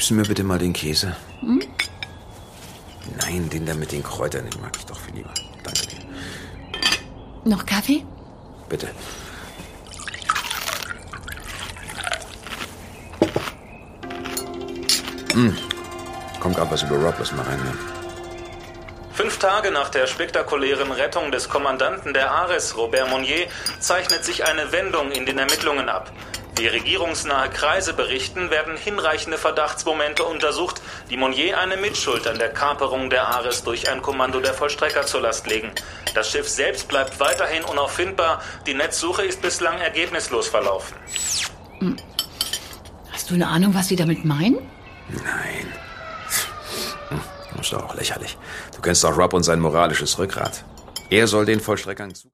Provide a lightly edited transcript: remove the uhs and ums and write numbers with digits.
Gibst du mir bitte mal den Käse? Nein, den da mit den Kräutern, den mag ich doch viel lieber. Danke dir. Noch Kaffee? Bitte. Kommt gerade was über Rob, lass mal reinhören. 5 Tage nach der spektakulären Rettung des Kommandanten der Ares, Robert Monnier, zeichnet sich eine Wendung in den Ermittlungen ab. Wie regierungsnahe Kreise berichten, werden hinreichende Verdachtsmomente untersucht, die Monnier eine Mitschuld an der Kaperung der Ares durch ein Kommando der Vollstrecker zur Last legen. Das Schiff selbst bleibt weiterhin unauffindbar. Die Netzsuche ist bislang ergebnislos verlaufen. Hast du eine Ahnung, was sie damit meinen? Nein. Das ist doch auch lächerlich. Du kennst doch Rob und sein moralisches Rückgrat. Er soll den Vollstreckern zu...